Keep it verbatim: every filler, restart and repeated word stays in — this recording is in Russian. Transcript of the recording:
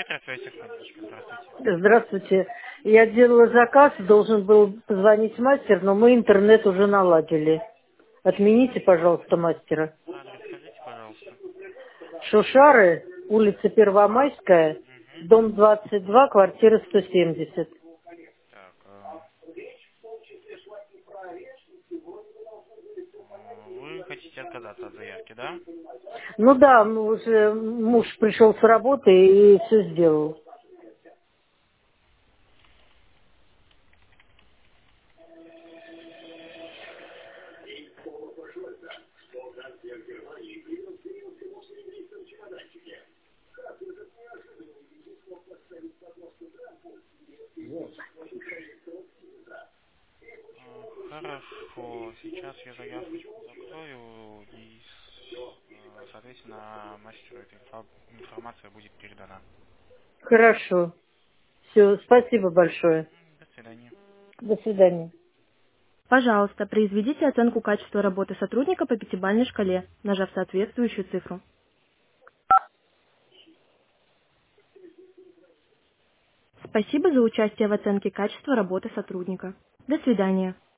Здравствуйте, Фанечка, здравствуйте. Здравствуйте. Я делала заказ, должен был позвонить мастер, но мы интернет уже наладили. Отмените, пожалуйста, мастера. Адрес скажите, пожалуйста. Шушары, улица Первомайская, Угу. дом двадцать два, квартира сто семьдесят. Так, э, э, вы хотите отказаться от заявки, да? Ну да, мы уже муж пришел с работы и все сделал. Э, Хорошо, сейчас я заявочку закрою и, с- э, соответственно, мастеру эта инфа- информация будет передана. Хорошо. Все, спасибо большое. М, До свидания. До свидания. Пожалуйста, произведите оценку качества работы сотрудника по пятибалльной шкале, нажав соответствующую цифру. Спасибо за участие в оценке качества работы сотрудника. До свидания.